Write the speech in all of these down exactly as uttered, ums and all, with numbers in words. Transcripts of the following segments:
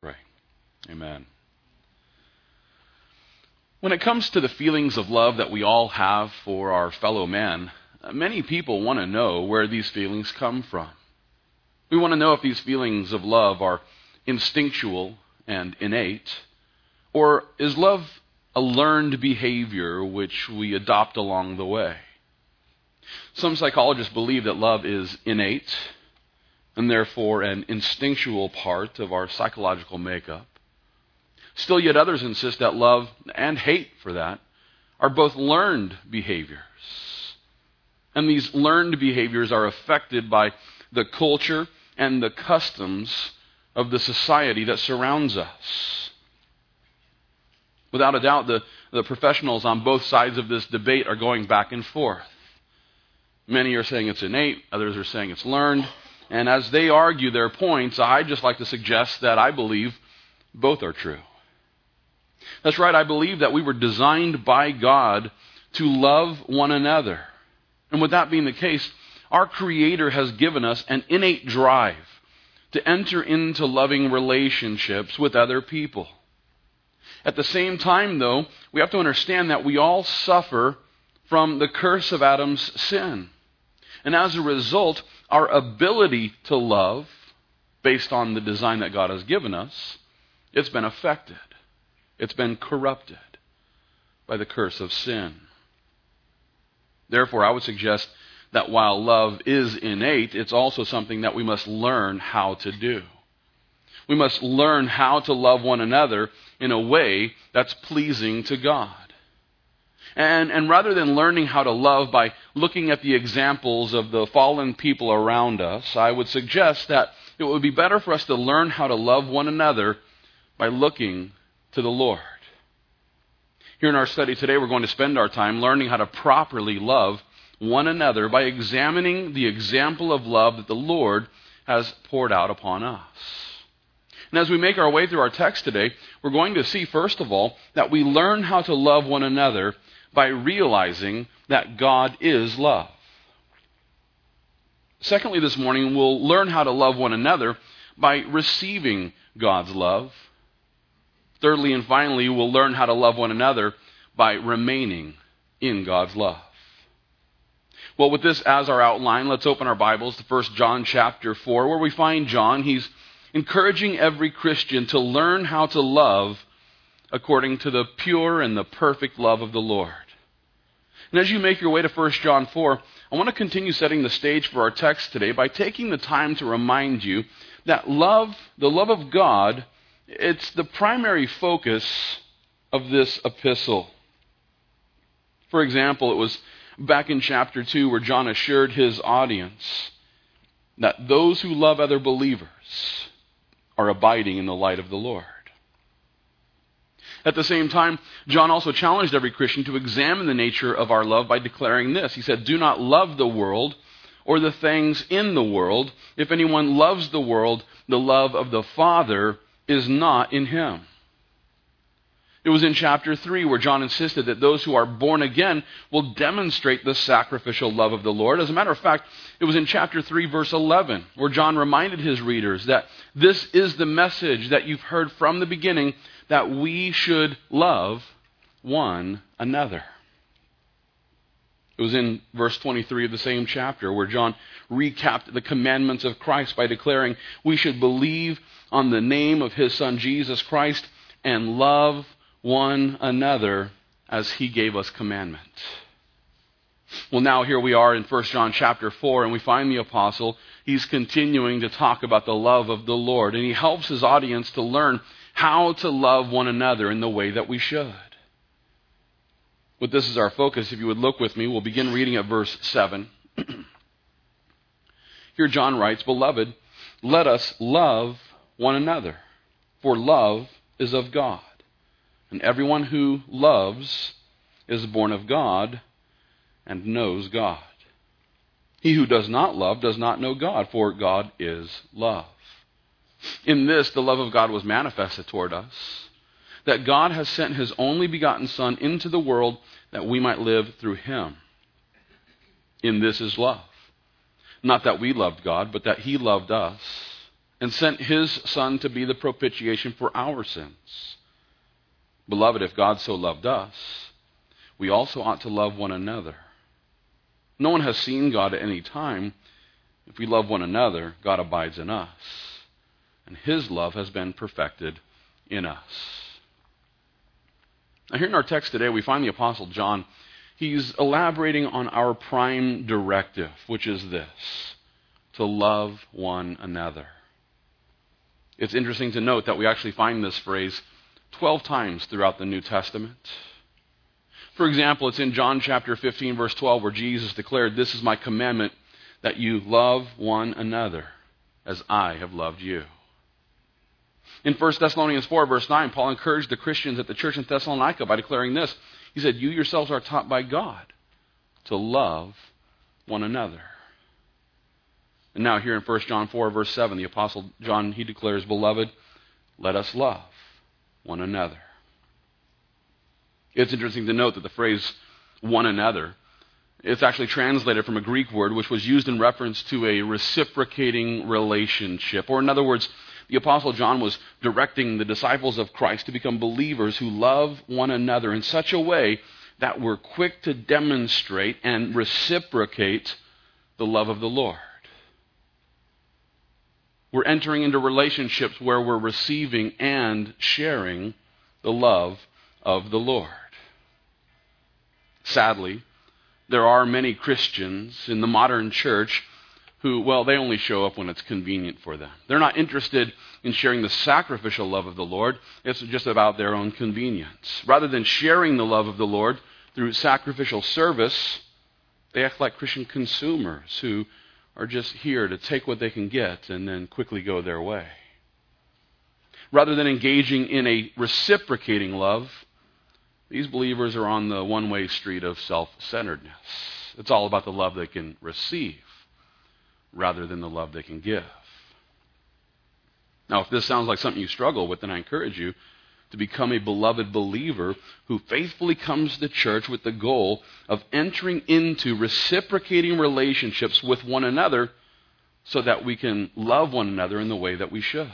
pray. Amen. When it comes to the feelings of love that we all have for our fellow man, many people want to know where these feelings come from. We want to know if these feelings of love are instinctual and innate, or is love a learned behavior which we adopt along the way? Some psychologists believe that love is innate and therefore an instinctual part of our psychological makeup. Still, yet others insist that love and hate, for that, are both learned behaviors. And these learned behaviors are affected by the culture and the customs of the society that surrounds us. Without a doubt, the, the professionals on both sides of this debate are going back and forth. Many are saying it's innate, others are saying it's learned. And as they argue their points, I'd just like to suggest that I believe both are true. That's right, I believe that we were designed by God to love one another. And with that being the case, our Creator has given us an innate drive to enter into loving relationships with other people. At the same time, though, we have to understand that we all suffer from the curse of Adam's sin. And as a result, our ability to love, based on the design that God has given us, it's been affected. It's been corrupted by the curse of sin. Therefore, I would suggest that while love is innate, it's also something that we must learn how to do. We must learn how to love one another in a way that's pleasing to God. And, and rather than learning how to love by looking at the examples of the fallen people around us, I would suggest that it would be better for us to learn how to love one another by looking to the Lord. Here in our study today, we're going to spend our time learning how to properly love one another by examining the example of love that the Lord has poured out upon us. And as we make our way through our text today, we're going to see, first of all, that we learn how to love one another by realizing that God is love. Secondly, this morning, we'll learn how to love one another by receiving God's love. Thirdly and finally, we'll learn how to love one another by remaining in God's love. Well, with this as our outline, let's open our Bibles to First John chapter four, where we find John. He's encouraging every Christian to learn how to love according to the pure and the perfect love of the Lord. And as you make your way to First John four, I want to continue setting the stage for our text today by taking the time to remind you that love, the love of God, it's the primary focus of this epistle. For example, it was back in chapter two where John assured his audience that those who love other believers are abiding in the light of the Lord. At the same time, John also challenged every Christian to examine the nature of our love by declaring this. He said, "Do not love the world or the things in the world. If anyone loves the world, the love of the Father is not in him." It was in chapter three where John insisted that those who are born again will demonstrate the sacrificial love of the Lord. As a matter of fact, it was in chapter three, verse eleven, where John reminded his readers that this is the message that you've heard from the beginning, that we should love one another. It was in verse twenty-three of the same chapter where John recapped the commandments of Christ by declaring we should believe on the name of his Son Jesus Christ and love one another as he gave us commandment. Well, now here we are in First John chapter four, and we find the apostle. He's continuing to talk about the love of the Lord, and he helps his audience to learn how to love one another in the way that we should. But this is our focus. If you would look with me, we'll begin reading at verse seven. Here John writes, "Beloved, let us love one another, for love is of God. And everyone who loves is born of God and knows God. He who does not love does not know God, for God is love. In this, the love of God was manifested toward us, that God has sent his only begotten Son into the world that we might live through him. In this is love. Not that we loved God, but that he loved us and sent his Son to be the propitiation for our sins. Beloved, if God so loved us, we also ought to love one another. No one has seen God at any time. If we love one another, God abides in us, and his love has been perfected in us. Now, here in our text today, we find the Apostle John. He's elaborating on our prime directive, which is this: to love one another. It's interesting to note that we actually find this phrase twelve times throughout the New Testament. For example, it's in John chapter fifteen, verse twelve, where Jesus declared, "This is my commandment, that you love one another as I have loved you." In First Thessalonians four, verse nine, Paul encouraged the Christians at the church in Thessalonica by declaring this. He said, "You yourselves are taught by God to love one another." And now here in First John four, verse seven, the Apostle John, he declares, "Beloved, let us love one another." It's interesting to note that the phrase one another, it's actually translated from a Greek word which was used in reference to a reciprocating relationship. Or in other words, the Apostle John was directing the disciples of Christ to become believers who love one another in such a way that we're quick to demonstrate and reciprocate the love of the Lord. We're entering into relationships where we're receiving and sharing the love of the Lord. Sadly, there are many Christians in the modern church who, well, they only show up when it's convenient for them. They're not interested in sharing the sacrificial love of the Lord. It's just about their own convenience. Rather than sharing the love of the Lord through sacrificial service, they act like Christian consumers who are just here to take what they can get and then quickly go their way. Rather than engaging in a reciprocating love, these believers are on the one-way street of self-centeredness. It's all about the love they can receive rather than the love they can give. Now, if this sounds like something you struggle with, then I encourage you to become a beloved believer who faithfully comes to church with the goal of entering into reciprocating relationships with one another so that we can love one another in the way that we should.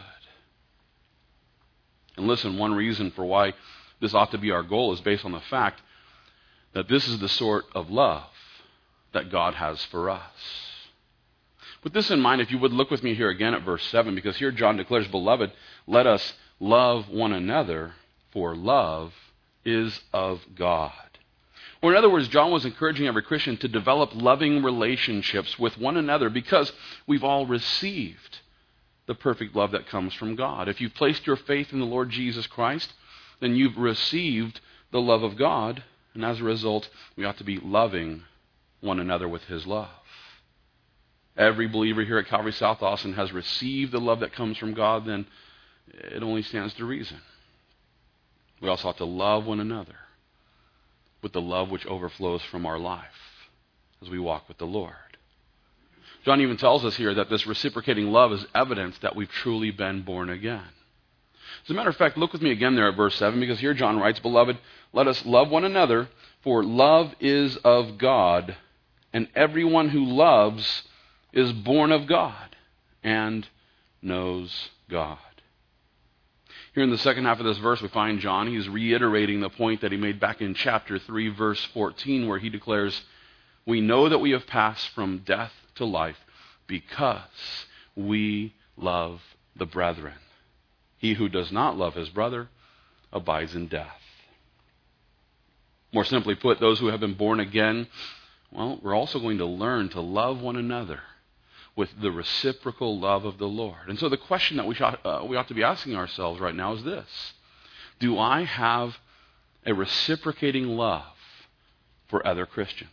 And listen, one reason for why this ought to be our goal is based on the fact that this is the sort of love that God has for us. With this in mind, if you would look with me here again at verse seven, because here John declares, "Beloved, let us love one another, for love is of God." Or in other words, John was encouraging every Christian to develop loving relationships with one another because we've all received the perfect love that comes from God. If you've placed your faith in the Lord Jesus Christ, then you've received the love of God, and as a result, we ought to be loving one another with his love. Every believer here at Calvary South Austin has received the love that comes from God, then it only stands to reason. We also ought to love one another with the love which overflows from our life as we walk with the Lord. John even tells us here that this reciprocating love is evidence that we've truly been born again. As a matter of fact, look with me again there at verse seven, because here John writes, "Beloved, let us love one another, for love is of God, and everyone who loves is born of God and knows God." Here in the second half of this verse, we find John. He's reiterating the point that he made back in chapter three, verse fourteen, where he declares, "We know that we have passed from death to life because we love the brethren. He who does not love his brother abides in death." More simply put, those who have been born again, well, we're also going to learn to love one another with the reciprocal love of the Lord. And so the question that we, should, uh, we ought to be asking ourselves right now is this: do I have a reciprocating love for other Christians?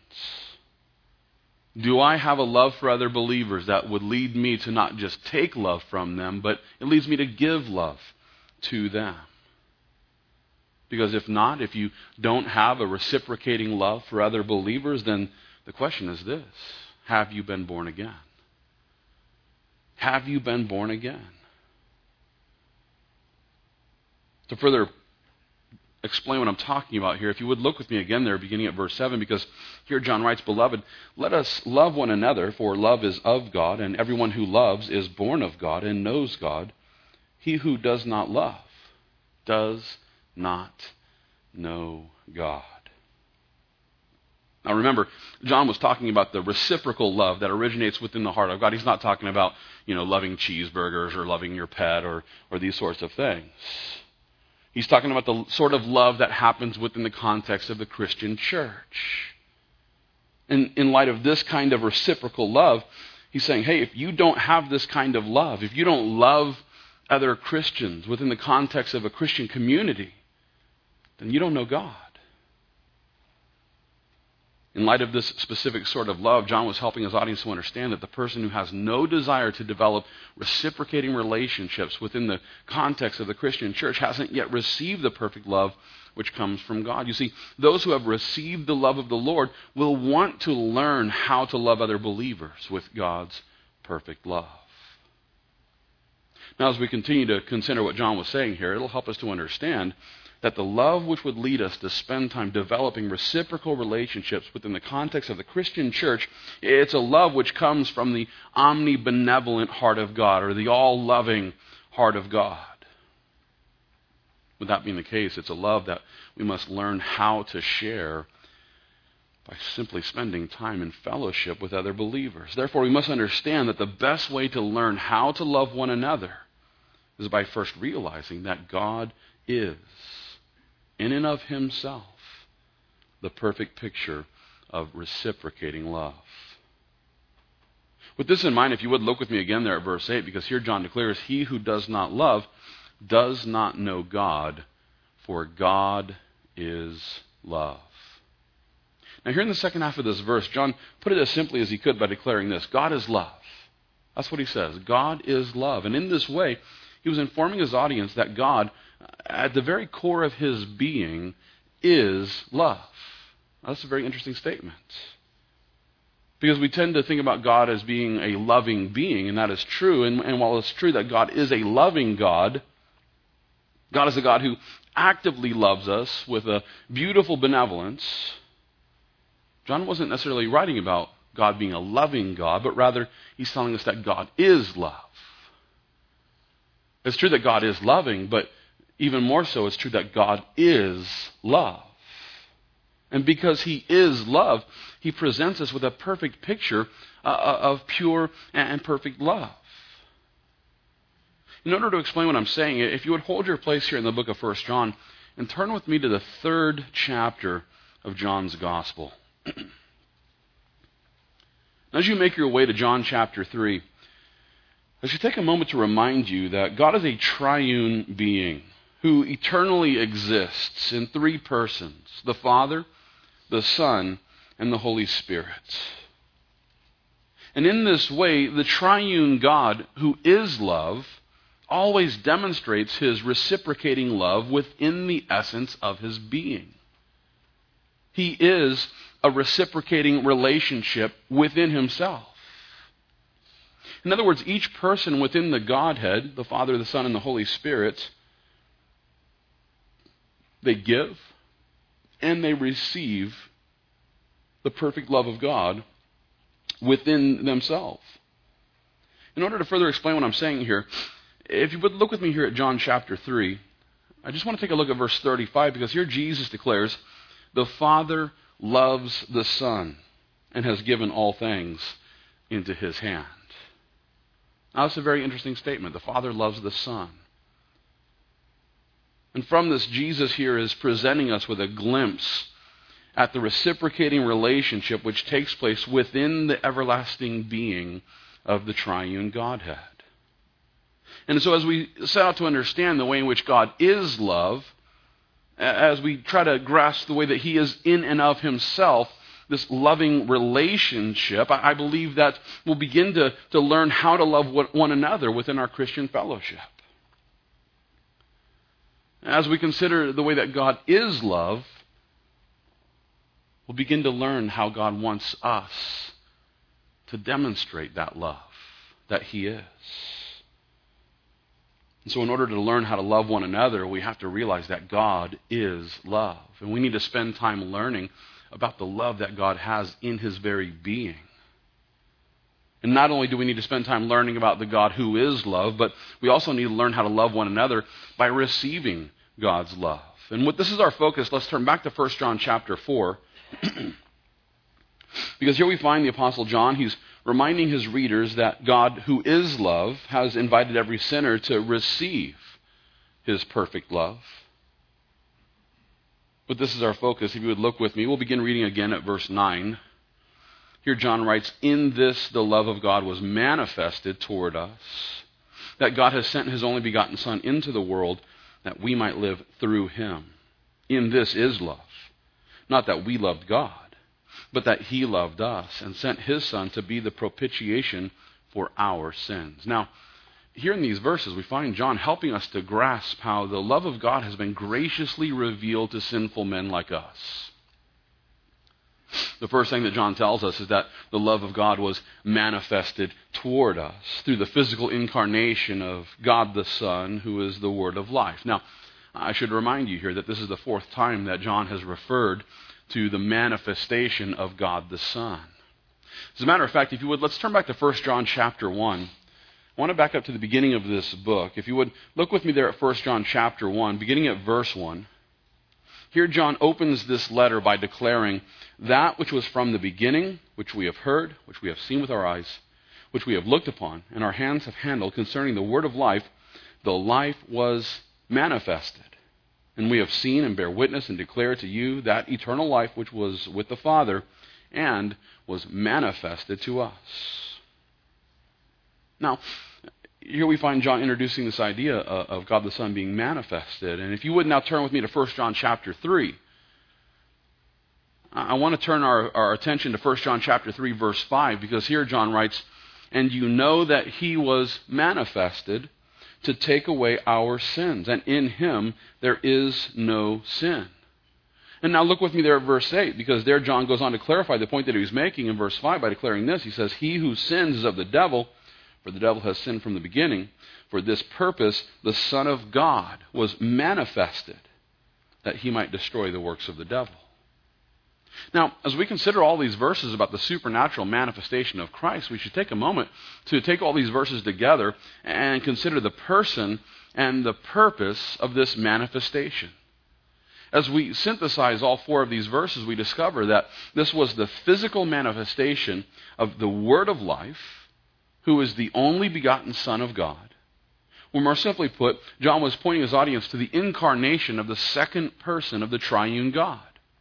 Do I have a love for other believers that would lead me to not just take love from them, but it leads me to give love to them? Because if not, if you don't have a reciprocating love for other believers, then the question is this: have you been born again? Have you been born again? To further explain what I'm talking about here, if you would look with me again there, beginning at verse seven, because here John writes, "Beloved, let us love one another, for love is of God, and everyone who loves is born of God and knows God. He who does not love does not know God." Now remember, John was talking about the reciprocal love that originates within the heart of God. He's not talking about, you know, loving cheeseburgers or loving your pet or, or these sorts of things. He's talking about the sort of love that happens within the context of the Christian church. And in light of this kind of reciprocal love, he's saying, hey, if you don't have this kind of love, if you don't love other Christians within the context of a Christian community, then you don't know God. In light of this specific sort of love, John was helping his audience to understand that the person who has no desire to develop reciprocating relationships within the context of the Christian church hasn't yet received the perfect love which comes from God. You see, those who have received the love of the Lord will want to learn how to love other believers with God's perfect love. Now, as we continue to consider what John was saying here, it'll help us to understand that the love which would lead us to spend time developing reciprocal relationships within the context of the Christian church, it's a love which comes from the omnibenevolent heart of God, or the all-loving heart of God. With that being the case, it's a love that we must learn how to share by simply spending time in fellowship with other believers. Therefore, we must understand that the best way to learn how to love one another is by first realizing that God is, in and of himself, the perfect picture of reciprocating love. With this in mind, if you would look with me again there at verse eight, because here John declares, "He who does not love does not know God, for God is love." Now here in the second half of this verse, John put it as simply as he could by declaring this: God is love. That's what he says. God is love. And in this way, he was informing his audience that God, at the very core of his being, is love. Now, that's a very interesting statement. Because we tend to think about God as being a loving being, and that is true. And, and while it's true that God is a loving God, God is a God who actively loves us with a beautiful benevolence. John wasn't necessarily writing about God being a loving God, but rather he's telling us that God is love. It's true that God is loving, but even more so, it's true that God is love. And because he is love, he presents us with a perfect picture uh, of pure and perfect love. In order to explain what I'm saying, if you would hold your place here in the book of First John and turn with me to the third chapter of John's Gospel. As you make your way to John chapter three, I should take a moment to remind you that God is a triune being who eternally exists in three persons: the Father, the Son, and the Holy Spirit. And in this way, the triune God, who is love, always demonstrates his reciprocating love within the essence of his being. He is a reciprocating relationship within himself. In other words, each person within the Godhead, the Father, the Son, and the Holy Spirit, they give and they receive the perfect love of God within themselves. In order to further explain what I'm saying here, if you would look with me here at John chapter three, I just want to take a look at verse thirty-five, because here Jesus declares, "The Father loves the Son and has given all things into his hand." Now, that's a very interesting statement. The Father loves the Son. And from this, Jesus here is presenting us with a glimpse at the reciprocating relationship which takes place within the everlasting being of the triune Godhead. And so as we set out to understand the way in which God is love, as we try to grasp the way that he is in and of himself, this loving relationship, I believe that we'll begin to, to learn how to love one another within our Christian fellowship. As we consider the way that God is love, we'll begin to learn how God wants us to demonstrate that love that he is. And so in order to learn how to love one another, we have to realize that God is love. And we need to spend time learning about the love that God has in his very being. And not only do we need to spend time learning about the God who is love, but we also need to learn how to love one another by receiving God's love. And with this is our focus, let's turn back to First John chapter four. Because here we find the Apostle John, he's reminding his readers that God, who is love, has invited every sinner to receive his perfect love. But this is our focus. If you would look with me, we'll begin reading again at verse nine. Here John writes, "In this the love of God was manifested toward us, that God has sent his only begotten Son into the world that we might live through him. In this is love, not that we loved God, but that he loved us and sent his Son to be the propitiation for our sins." Now, here in these verses, we find John helping us to grasp how the love of God has been graciously revealed to sinful men like us. The first thing that John tells us is that the love of God was manifested toward us through the physical incarnation of God the Son, who is the Word of life. Now, I should remind you here that this is the fourth time that John has referred to the manifestation of God the Son. As a matter of fact, if you would, let's turn back to First John chapter one. I want to back up to the beginning of this book. If you would, look with me there at First John chapter one, beginning at verse one. Here John opens this letter by declaring, "That which was from the beginning, which we have heard, which we have seen with our eyes, which we have looked upon, and our hands have handled concerning the word of life, the life was manifested. And we have seen and bear witness and declare to you that eternal life which was with the Father and was manifested to us." Now, here we find John introducing this idea of God the Son being manifested. And if you would now turn with me to First John chapter three. I want to turn our, our attention to First John chapter three, verse five, because here John writes, "And you know that he was manifested to take away our sins, and in him there is no sin." And now look with me there at verse eight, because there John goes on to clarify the point that he was making in verse five by declaring this. He says, "He who sins is of the devil, for the devil has sinned from the beginning. For this purpose the Son of God was manifested, that he might destroy the works of the devil." Now, as we consider all these verses about the supernatural manifestation of Christ, we should take a moment to take all these verses together and consider the person and the purpose of this manifestation. As we synthesize all four of these verses, we discover that this was the physical manifestation of the Word of life, who is the only begotten Son of God. Or more simply put, John was pointing his audience to the incarnation of the second person of the triune God.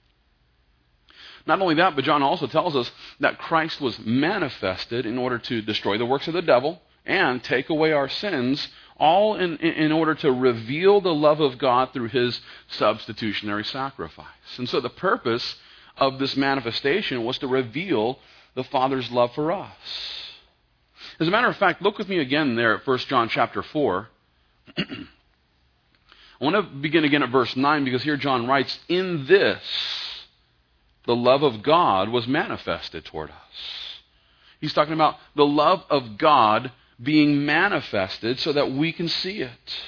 Not only that, but John also tells us that Christ was manifested in order to destroy the works of the devil and take away our sins, all in, in order to reveal the love of God through his substitutionary sacrifice. And so the purpose of this manifestation was to reveal the Father's love for us. As a matter of fact, look with me again there at First John chapter four. I want to begin again at verse nine, because here John writes, "In this the love of God was manifested toward us." He's talking about the love of God being manifested so that we can see it.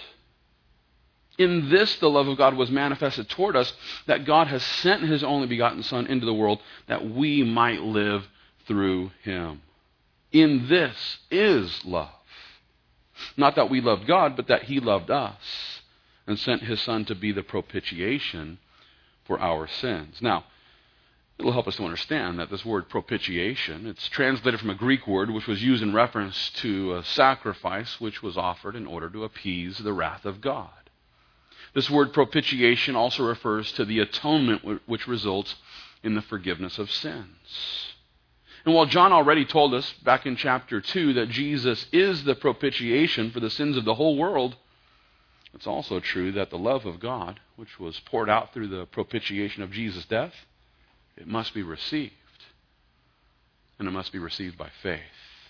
In this the love of God was manifested toward us, that God has sent his only begotten Son into the world that we might live through him. In this is love. Not that we loved God, but that he loved us and sent his Son to be the propitiation for our sins. Now, it'll help us to understand that this word propitiation, it's translated from a Greek word which was used in reference to a sacrifice which was offered in order to appease the wrath of God. This word propitiation also refers to the atonement which results in the forgiveness of sins. And while John already told us back in chapter two that Jesus is the propitiation for the sins of the whole world, it's also true that the love of God, which was poured out through the propitiation of Jesus' death, it must be received. And it must be received by faith.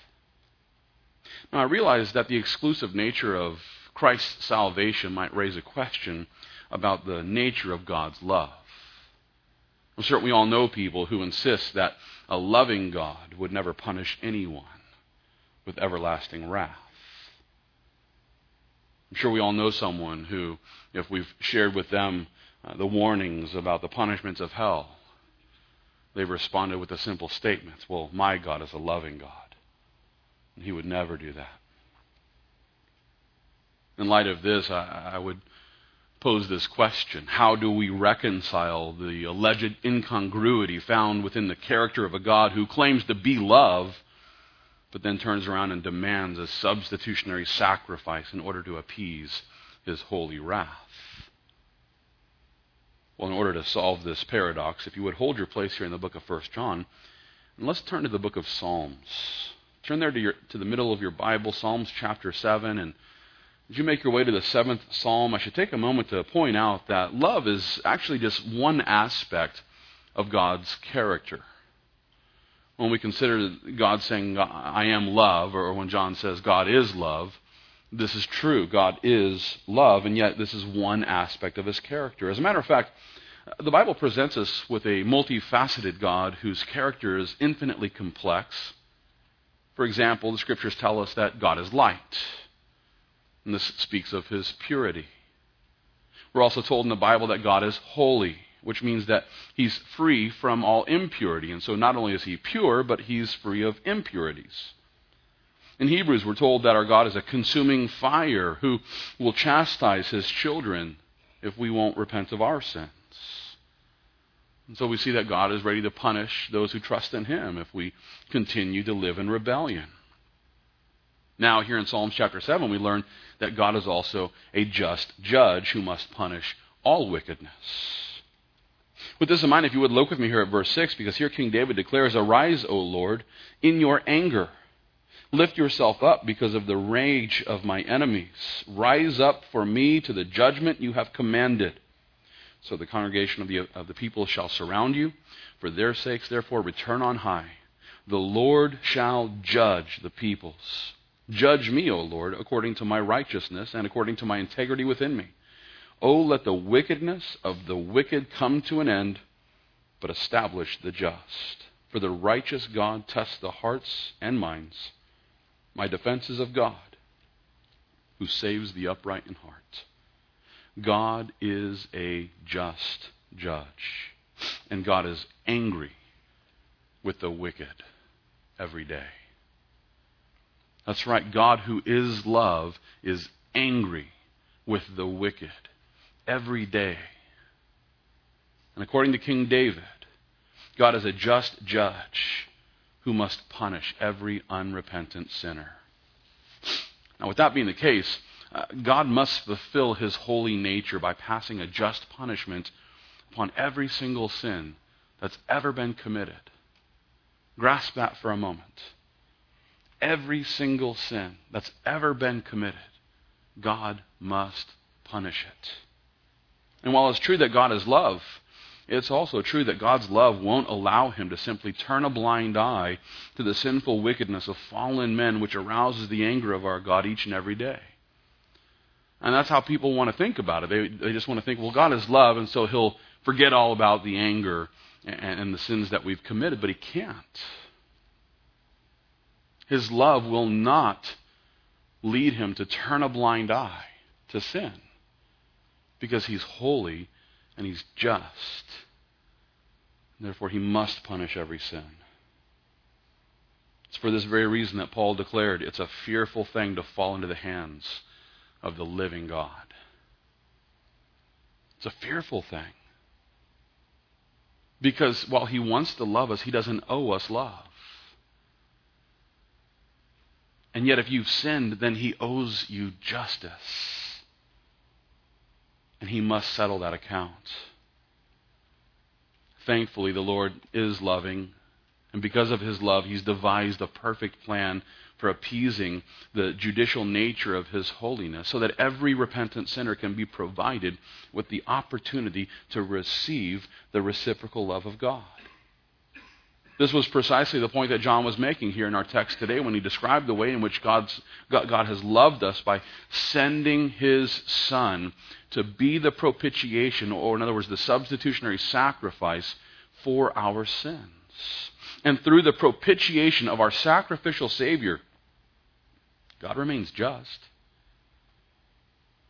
Now, I realize that the exclusive nature of Christ's salvation might raise a question about the nature of God's love. I'm certain we all know people who insist that a loving God would never punish anyone with everlasting wrath. I'm sure we all know someone who, if we've shared with them uh, the warnings about the punishments of hell, they've responded with a simple statement, well, my God is a loving God, and he would never do that. In light of this, I, I would pose this question: how do we reconcile the alleged incongruity found within the character of a God who claims to be love, but then turns around and demands a substitutionary sacrifice in order to appease his holy wrath? Well, in order to solve this paradox, if you would hold your place here in the book of First John, and let's turn to the book of Psalms. Turn there to, your, to the middle of your Bible, Psalms chapter seven, and as you make your way to the seventh Psalm, I should take a moment to point out that love is actually just one aspect of God's character. When we consider God saying, I am love, or when John says God is love, this is true. God is love, and yet this is one aspect of his character. As a matter of fact, the Bible presents us with a multifaceted God whose character is infinitely complex. For example, the scriptures tell us that God is light, and this speaks of his purity. We're also told in the Bible that God is holy, which means that he's free from all impurity. And so not only is he pure, but he's free of impurities. In Hebrews, we're told that our God is a consuming fire who will chastise his children if we won't repent of our sins. And so we see that God is ready to punish those who trust in him if we continue to live in rebellion. Now, here in Psalms chapter seven, we learn that God is also a just judge who must punish all wickedness. With this in mind, if you would look with me here at verse six, because here King David declares, "Arise, O Lord, in your anger. Lift yourself up because of the rage of my enemies. Rise up for me to the judgment you have commanded." So the congregation of the, of the people shall surround you. For their sakes, therefore, return on high. The Lord shall judge the peoples. Judge me, O Lord, according to my righteousness and according to my integrity within me. O let the wickedness of the wicked come to an end, but establish the just. For the righteous God tests the hearts and minds. My defense is of God, who saves the upright in heart. God is a just judge, and God is angry with the wicked every day. That's right, God, who is love, is angry with the wicked every day. And according to King David, God is a just judge who must punish every unrepentant sinner. Now, with that being the case, uh, God must fulfill his holy nature by passing a just punishment upon every single sin that's ever been committed. Grasp that for a moment. Every single sin that's ever been committed, God must punish it. And while it's true that God is love, it's also true that God's love won't allow him to simply turn a blind eye to the sinful wickedness of fallen men, which arouses the anger of our God each and every day. And that's how people want to think about it. They, they just want to think, well, God is love, and so he'll forget all about the anger and, and the sins that we've committed, but he can't. His love will not lead him to turn a blind eye to sin, because he's holy and he's just. Therefore, he must punish every sin. It's for this very reason that Paul declared it's a fearful thing to fall into the hands of the living God. It's a fearful thing. Because while he wants to love us, he doesn't owe us love. And yet if you've sinned, then he owes you justice. And he must settle that account. Thankfully, the Lord is loving. And because of his love, he's devised a perfect plan for appeasing the judicial nature of his holiness, so that every repentant sinner can be provided with the opportunity to receive the reciprocal love of God. This was precisely the point that John was making here in our text today when he described the way in which God's, God, God has loved us by sending his Son to be the propitiation, or in other words, the substitutionary sacrifice for our sins. And through the propitiation of our sacrificial Savior, God remains just.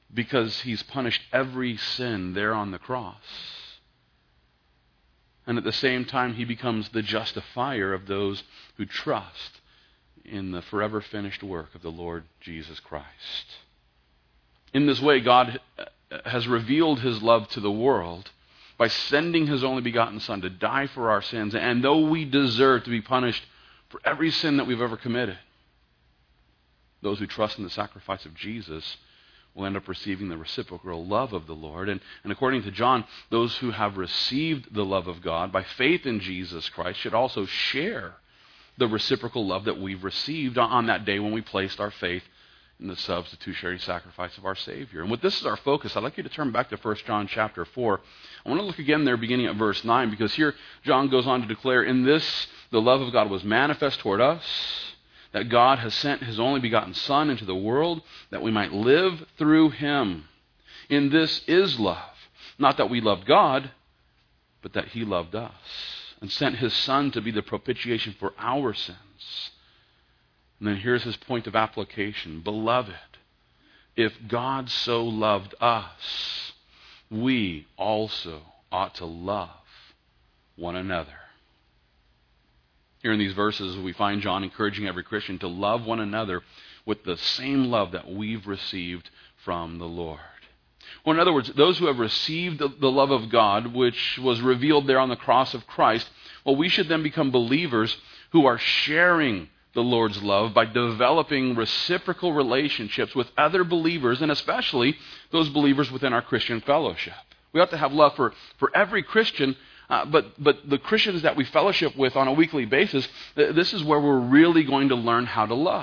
because he's punished every sin there on the cross. And at the same time, he becomes the justifier of those who trust in the forever finished work of the Lord Jesus Christ. In this way, God has revealed his love to the world by sending his only begotten Son to die for our sins. And though we deserve to be punished for every sin that we've ever committed, those who trust in the sacrifice of Jesus will end up receiving the reciprocal love of the Lord. And, and according to John, those who have received the love of God by faith in Jesus Christ should also share the reciprocal love that we've received on, on that day when we placed our faith in the substitutionary sacrifice of our Savior. And with this as our focus, I'd like you to turn back to First John chapter four. I want to look again there beginning at verse nine, because here John goes on to declare, in this the love of God was manifest toward us, that God has sent his only begotten Son into the world that we might live through him. In this is love, not that we loved God, but that he loved us and sent his Son to be the propitiation for our sins. And then here's his point of application. Beloved, if God so loved us, we also ought to love one another. Here in these verses, we find John encouraging every Christian to love one another with the same love that we've received from the Lord. Or in other words, those who have received the, the love of God, which was revealed there on the cross of Christ, well, we should then become believers who are sharing the Lord's love by developing reciprocal relationships with other believers, and especially those believers within our Christian fellowship. We ought to have love for, for every Christian, uh, but, but the Christians that we fellowship with on a weekly basis, th- this is where we're really going to learn how to love.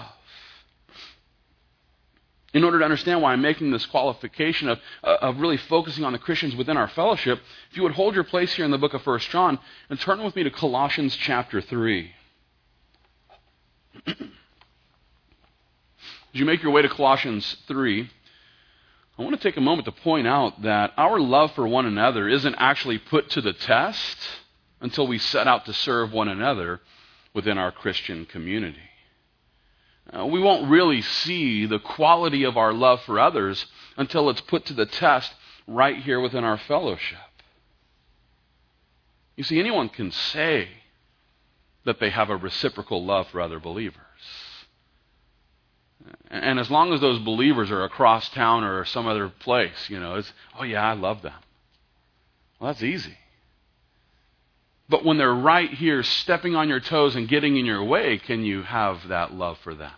In order to understand why I'm making this qualification of, uh, of really focusing on the Christians within our fellowship, if you would hold your place here in the book of First John and turn with me to Colossians chapter three. As you make your way to Colossians three, I want to take a moment to point out that our love for one another isn't actually put to the test until we set out to serve one another within our Christian community. Uh, we won't really see the quality of our love for others until it's put to the test right here within our fellowship. You see, anyone can say that they have a reciprocal love for other believers. And as long as those believers are across town or some other place, you know, it's, oh yeah, I love them. Well, that's easy. But when they're right here stepping on your toes and getting in your way, can you have that love for them?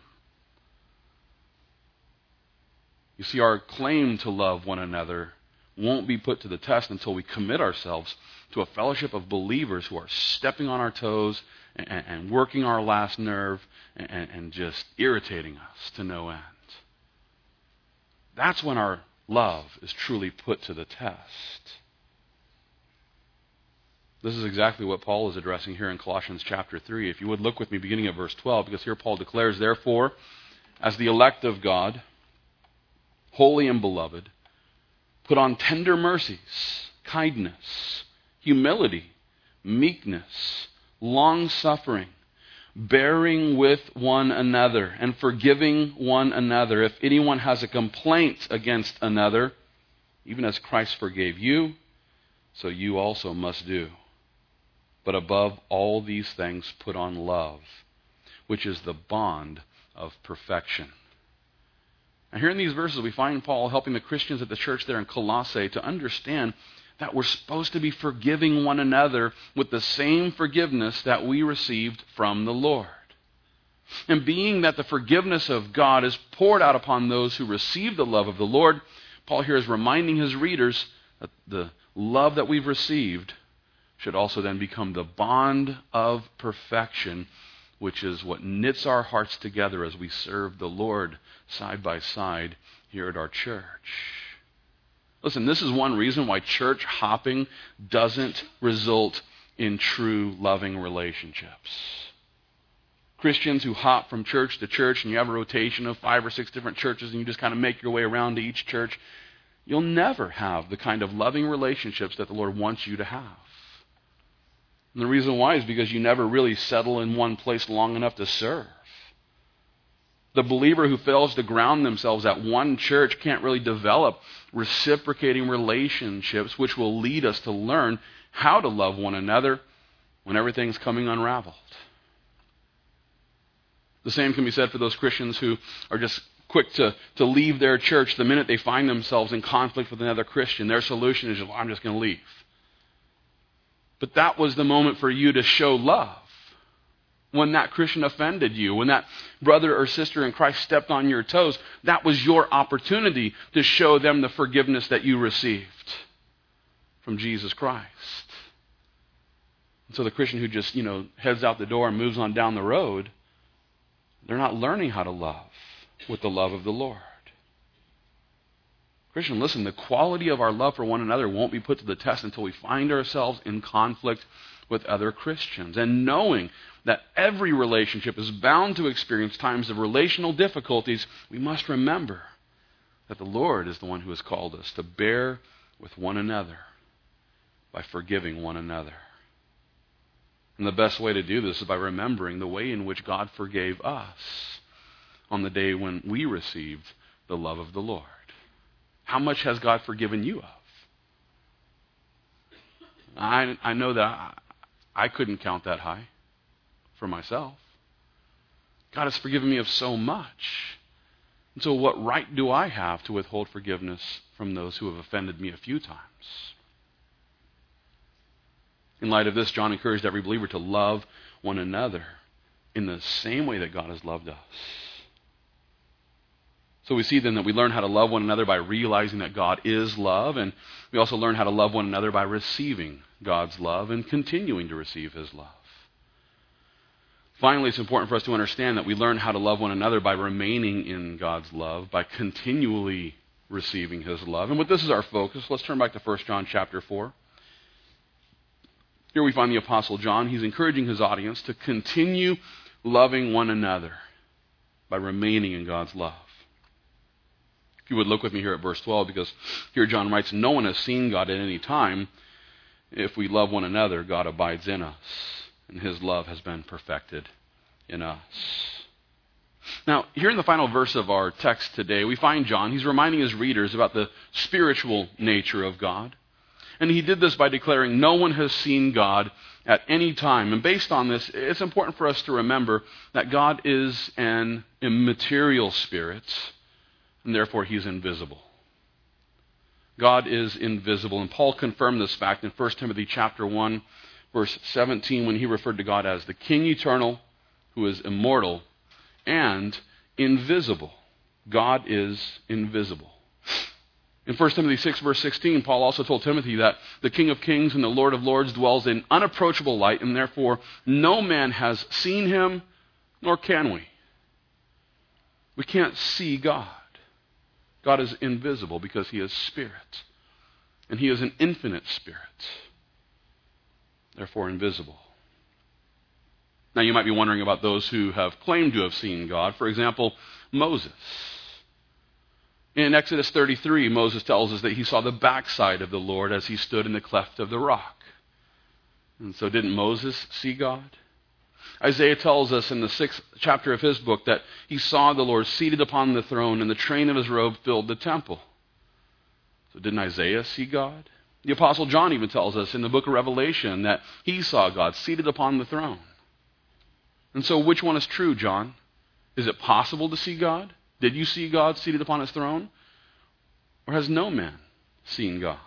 You see, our claim to love one another won't be put to the test until we commit ourselves to a fellowship of believers who are stepping on our toes and, and working our last nerve and, and just irritating us to no end. That's when our love is truly put to the test. This is exactly what Paul is addressing here in Colossians chapter three. If you would look with me beginning at verse twelve, because here Paul declares, therefore, as the elect of God, holy and beloved, put on tender mercies, kindness, humility, meekness, long-suffering, bearing with one another, and forgiving one another. If anyone has a complaint against another, even as Christ forgave you, so you also must do. But above all these things, put on love, which is the bond of perfection. And here in these verses, we find Paul helping the Christians at the church there in Colossae to understand that we're supposed to be forgiving one another with the same forgiveness that we received from the Lord. And being that the forgiveness of God is poured out upon those who receive the love of the Lord, Paul here is reminding his readers that the love that we've received should also then become the bond of perfection, which is what knits our hearts together as we serve the Lord side by side here at our church. Listen, this is one reason why church hopping doesn't result in true loving relationships. Christians who hop from church to church and you have a rotation of five or six different churches and you just kind of make your way around to each church, you'll never have the kind of loving relationships that the Lord wants you to have. And the reason why is because you never really settle in one place long enough to serve. The believer who fails to ground themselves at one church can't really develop reciprocating relationships which will lead us to learn how to love one another when everything's coming unraveled. The same can be said for those Christians who are just quick to, to leave their church the minute they find themselves in conflict with another Christian. Their solution is, I'm just going to leave. But that was the moment for you to show love. When that Christian offended you, when that brother or sister in Christ stepped on your toes, that was your opportunity to show them the forgiveness that you received from Jesus Christ. And so the Christian who just, you know, heads out the door and moves on down the road, they're not learning how to love with the love of the Lord. Christian, listen, the quality of our love for one another won't be put to the test until we find ourselves in conflict with other Christians. And knowing that every relationship is bound to experience times of relational difficulties, we must remember that the Lord is the one who has called us to bear with one another by forgiving one another. And the best way to do this is by remembering the way in which God forgave us on the day when we received the love of the Lord. How much has God forgiven you of? I, I know that I, I couldn't count that high for myself. God has forgiven me of so much. And so what right do I have to withhold forgiveness from those who have offended me a few times? In light of this, John encouraged every believer to love one another in the same way that God has loved us. So we see then that we learn how to love one another by realizing that God is love, and we also learn how to love one another by receiving God's love and continuing to receive His love. Finally, it's important for us to understand that we learn how to love one another by remaining in God's love, by continually receiving His love. And with this as our focus, let's turn back to First John chapter four. Here we find the Apostle John. He's encouraging his audience to continue loving one another by remaining in God's love. If you would look with me here at verse twelve, because here John writes, "No one has seen God at any time. If we love one another, God abides in us, and His love has been perfected in us." Now, here in the final verse of our text today, we find John, he's reminding his readers about the spiritual nature of God. And he did this by declaring, no one has seen God at any time. And based on this, it's important for us to remember that God is an immaterial spirit, and therefore He's invisible. God is invisible. And Paul confirmed this fact in First Timothy chapter one, verse seventeen, when he referred to God as the King eternal, who is immortal and invisible. God is invisible. In First Timothy six, verse sixteen, Paul also told Timothy that the King of Kings and the Lord of Lords dwells in unapproachable light, and therefore no man has seen Him, nor can we. We can't see God. God is invisible because He is spirit, and He is an infinite spirit, therefore invisible. Now you might be wondering about those who have claimed to have seen God. For example, Moses. In Exodus thirty-three, Moses tells us that he saw the backside of the Lord as he stood in the cleft of the rock. And so didn't Moses see God? Isaiah tells us in the sixth chapter of his book that he saw the Lord seated upon the throne and the train of His robe filled the temple. So didn't Isaiah see God? The Apostle John even tells us in the book of Revelation that he saw God seated upon the throne. And so which one is true, John? Is it possible to see God? Did you see God seated upon His throne? Or has no man seen God?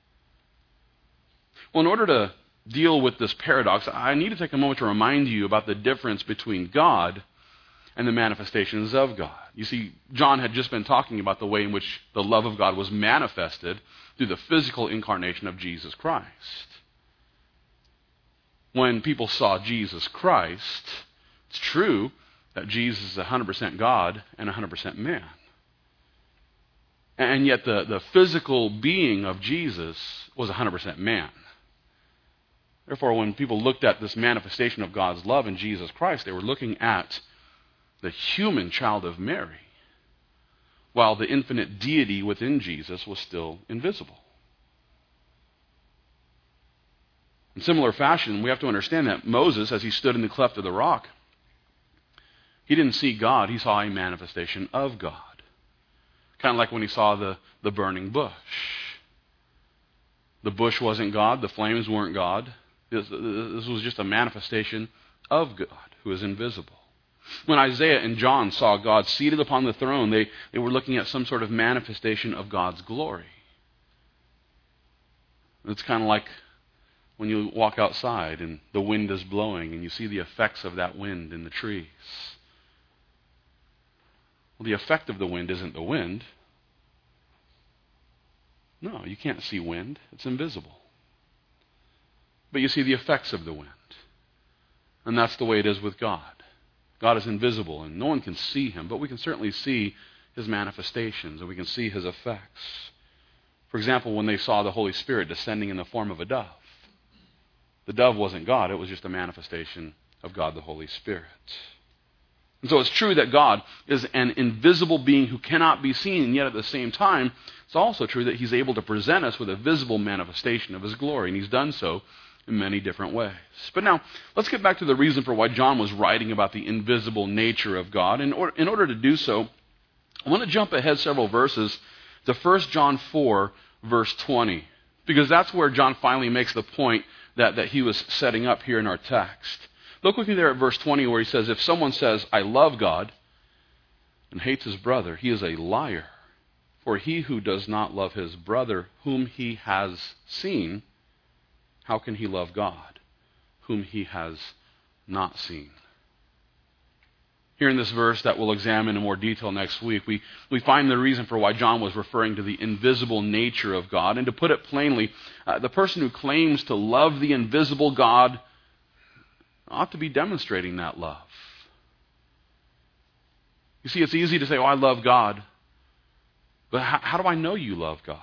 Well, in order to deal with this paradox, I need to take a moment to remind you about the difference between God and the manifestations of God. You see, John had just been talking about the way in which the love of God was manifested through the physical incarnation of Jesus Christ. When people saw Jesus Christ, it's true that Jesus is one hundred percent God and one hundred percent man. And yet the, the physical being of Jesus was one hundred percent man. Therefore, when people looked at this manifestation of God's love in Jesus Christ, they were looking at the human child of Mary, while the infinite deity within Jesus was still invisible. In similar fashion, we have to understand that Moses, as he stood in the cleft of the rock, He didn't see God, he saw a manifestation of God. Kind of like when he saw the, the burning bush. The bush wasn't God, the flames weren't God. This, this was just a manifestation of God, who is invisible. When Isaiah and John saw God seated upon the throne, they, they were looking at some sort of manifestation of God's glory. It's kind of like when you walk outside and the wind is blowing and you see the effects of that wind in the trees. Well, the effect of the wind isn't the wind. No, you can't see wind. It's invisible. But you see the effects of the wind. And that's the way it is with God. God is invisible and no one can see him, but we can certainly see his manifestations and we can see his effects. For example, when they saw the Holy Spirit descending in the form of a dove. The dove wasn't God, it was just a manifestation of God the Holy Spirit. And so it's true that God is an invisible being who cannot be seen, and yet at the same time, it's also true that he's able to present us with a visible manifestation of his glory, and he's done so in many different ways. But now, let's get back to the reason for why John was writing about the invisible nature of God. In order, in order to do so, I want to jump ahead several verses to First John four, verse twenty, because that's where John finally makes the point that, that he was setting up here in our text. Look with me there at verse twenty where he says, if someone says, I love God, and hates his brother, he is a liar. For he who does not love his brother whom he has seen, how can he love God whom he has not seen? Here in this verse that we'll examine in more detail next week, we, we find the reason for why John was referring to the invisible nature of God. And to put it plainly, uh, the person who claims to love the invisible God ought to be demonstrating that love. You see, it's easy to say, oh, I love God. But how, how do I know you love God?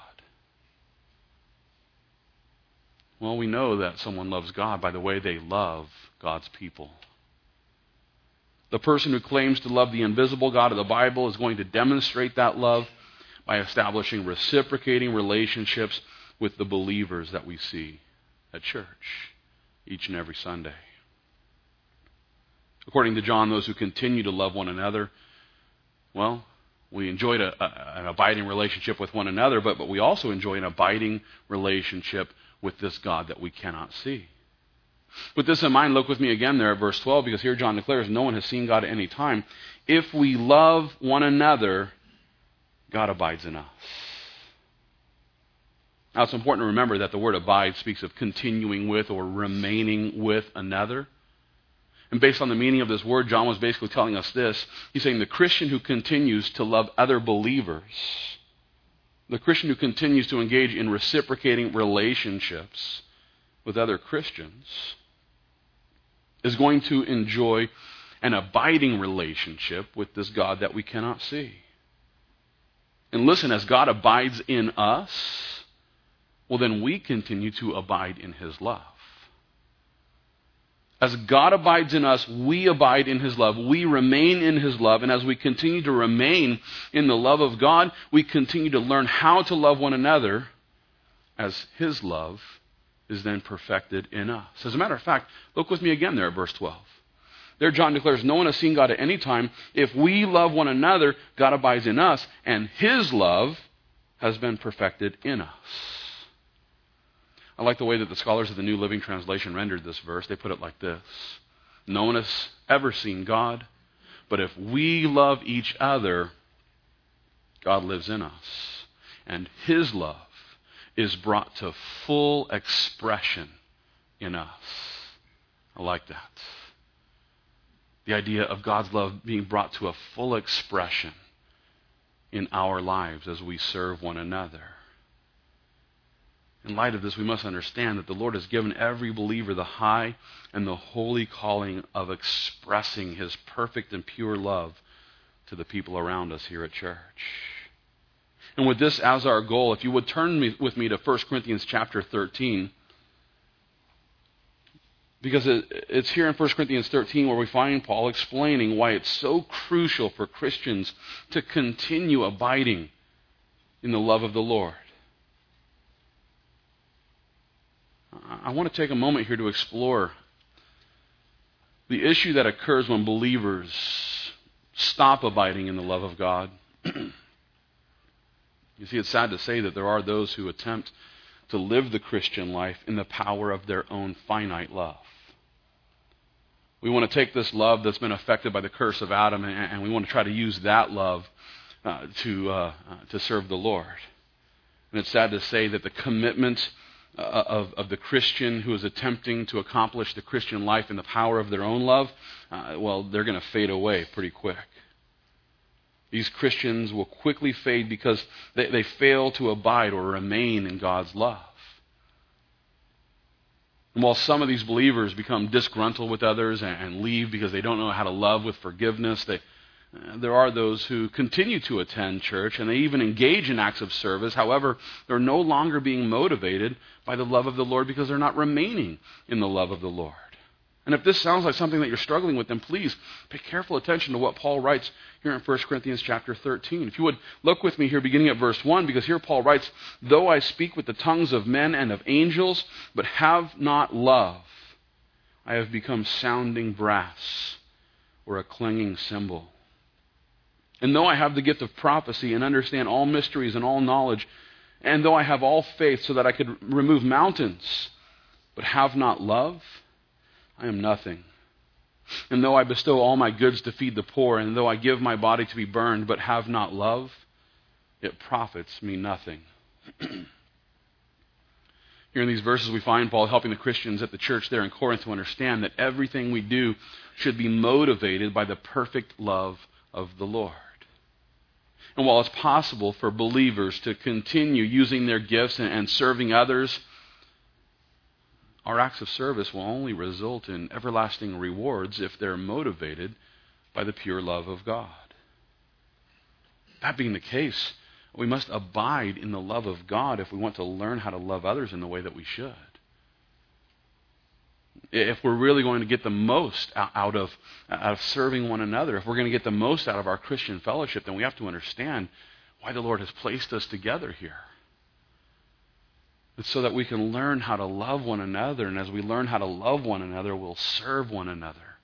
Well, we know that someone loves God by the way they love God's people. The person who claims to love the invisible God of the Bible is going to demonstrate that love by establishing reciprocating relationships with the believers that we see at church each and every Sunday. According to John, those who continue to love one another, well, we enjoyed a, a, an abiding relationship with one another, but, but we also enjoy an abiding relationship with this God that we cannot see. With this in mind, look with me again there at verse twelve, because here John declares, no one has seen God at any time. If we love one another, God abides in us. Now, it's important to remember that the word abide speaks of continuing with or remaining with another. And based on the meaning of this word, John was basically telling us this. He's saying the Christian who continues to love other believers, the Christian who continues to engage in reciprocating relationships with other Christians, is going to enjoy an abiding relationship with this God that we cannot see. And listen, as God abides in us, well, then we continue to abide in his love. As God abides in us, we abide in his love. We remain in his love. And as we continue to remain in the love of God, we continue to learn how to love one another as his love is then perfected in us. As a matter of fact, look with me again there at verse twelve. There John declares, no one has seen God at any time. If we love one another, God abides in us, and his love has been perfected in us. I like the way that the scholars of the New Living Translation rendered this verse. They put it like this. No one has ever seen God, but if we love each other, God lives in us, and his love is brought to full expression in us. I like that. The idea of God's love being brought to a full expression in our lives as we serve one another. In light of this, we must understand that the Lord has given every believer the high and the holy calling of expressing his perfect and pure love to the people around us here at church. And with this as our goal, if you would turn me, with me to First Corinthians chapter thirteen, because it, it's here in First Corinthians thirteen where we find Paul explaining why it's so crucial for Christians to continue abiding in the love of the Lord. I want to take a moment here to explore the issue that occurs when believers stop abiding in the love of God. You see, it's sad to say that there are those who attempt to live the Christian life in the power of their own finite love. We want to take this love that's been affected by the curse of Adam, and, and we want to try to use that love uh, to uh, uh, to serve the Lord. And it's sad to say that the commitment uh, of, of the Christian who is attempting to accomplish the Christian life in the power of their own love, uh, well, they're going to fade away pretty quick. These Christians will quickly fade because they, they fail to abide or remain in God's love. And while some of these believers become disgruntled with others and, and leave because they don't know how to love with forgiveness, they, uh, there are those who continue to attend church and they even engage in acts of service. However, they're no longer being motivated by the love of the Lord because they're not remaining in the love of the Lord. And if this sounds like something that you're struggling with, then please pay careful attention to what Paul writes here in First Corinthians chapter thirteen. If you would look with me here beginning at verse one, because here Paul writes, "Though I speak with the tongues of men and of angels, but have not love, I have become sounding brass or a clanging cymbal. And though I have the gift of prophecy and understand all mysteries and all knowledge, and though I have all faith so that I could remove mountains, but have not love, I am nothing. And though I bestow all my goods to feed the poor, and though I give my body to be burned, but have not love, it profits me nothing." Here in these verses we find Paul helping the Christians at the church there in Corinth to understand that everything we do should be motivated by the perfect love of the Lord. And while it's possible for believers to continue using their gifts and, and serving others, our acts of service will only result in everlasting rewards if they're motivated by the pure love of God. That being the case, we must abide in the love of God if we want to learn how to love others in the way that we should. If we're really going to get the most out of, out of serving one another, if we're going to get the most out of our Christian fellowship, then we have to understand why the Lord has placed us together here. It's so that we can learn how to love one another, and as we learn how to love one another, we'll serve one another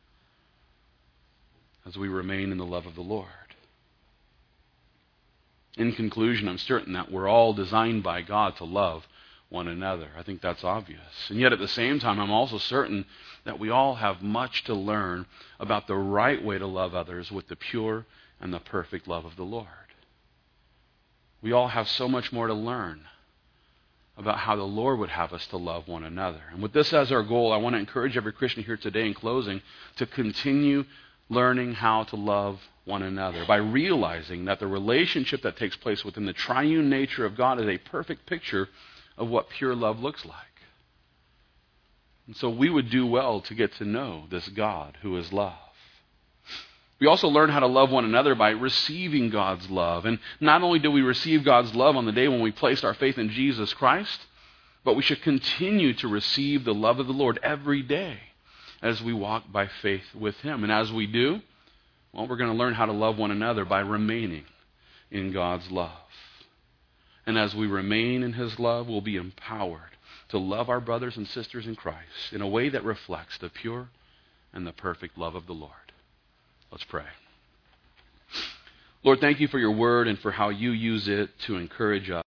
as we remain in the love of the Lord. In conclusion, I'm certain that we're all designed by God to love one another. I think that's obvious. And yet at the same time, I'm also certain that we all have much to learn about the right way to love others with the pure and the perfect love of the Lord. We all have so much more to learn about how the Lord would have us to love one another. And with this as our goal, I want to encourage every Christian here today in closing to continue learning how to love one another by realizing that the relationship that takes place within the triune nature of God is a perfect picture of what pure love looks like. And so we would do well to get to know this God who is love. We also learn how to love one another by receiving God's love. And not only do we receive God's love on the day when we placed our faith in Jesus Christ, but we should continue to receive the love of the Lord every day as we walk by faith with Him. And as we do, well, we're going to learn how to love one another by remaining in God's love. And as we remain in His love, we'll be empowered to love our brothers and sisters in Christ in a way that reflects the pure and the perfect love of the Lord. Let's pray. Lord, thank you for your word and for how you use it to encourage us.